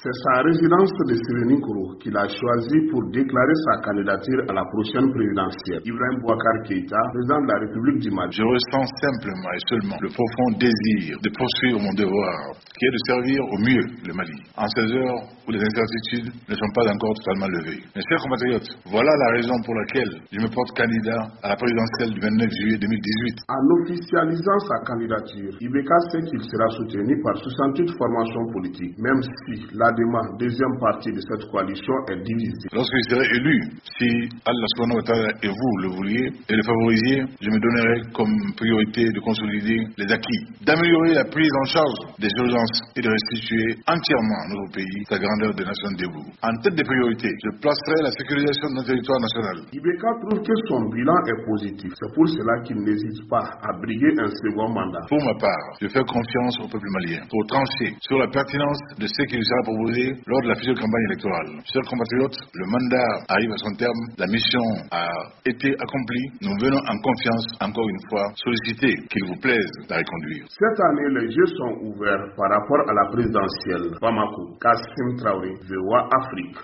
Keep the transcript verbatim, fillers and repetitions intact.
C'est sa résidence de Sérénicourt qu'il a choisi pour déclarer sa candidature à la prochaine présidentielle. Ibrahim Boubacar Keïta, président de la République du Mali. Je ressens simplement et seulement le profond désir de poursuivre mon devoir, qui est de servir au mieux le Mali, en ces heures où les incertitudes ne sont pas encore totalement levées. Mes chers compatriotes, voilà la raison pour laquelle je me porte candidat à la présidentielle du vingt-neuf juillet deux mille dix-huit. En officialisant sa candidature, I B K sait qu'il sera soutenu par soixante-huit formations politiques, même si l'A D E M A, deuxième partie de cette coalition, est divisée. Lorsque je serai élu, si Allah subhanahu wa ta'ala et vous le vouliez et le favorisiez, je me donnerai comme priorité de consolider les acquis, d'améliorer la prise en charge des urgences et de restituer entièrement à notre pays sa grandeur de nation debout. En tête des priorités, je placerai la sécurisation de notre territoire national. I B K trouve que son bilan est positif. C'est pour cela qu'il n'hésite pas à briguer un second mandat. Pour ma part, je fais confiance au peuple malien pour trancher sur la pertinence de ce qui lui sera proposé lors de la future campagne électorale. Chers compatriotes, le mandat arrive à son terme, la mission a été accomplie. Nous venons en confiance, encore une fois, solliciter qu'il vous plaise de la reconduire. Cette année, les jeux sont ouverts par rapport à la présidentielle. Bamako, Kassim Traoré, V O A Afrique.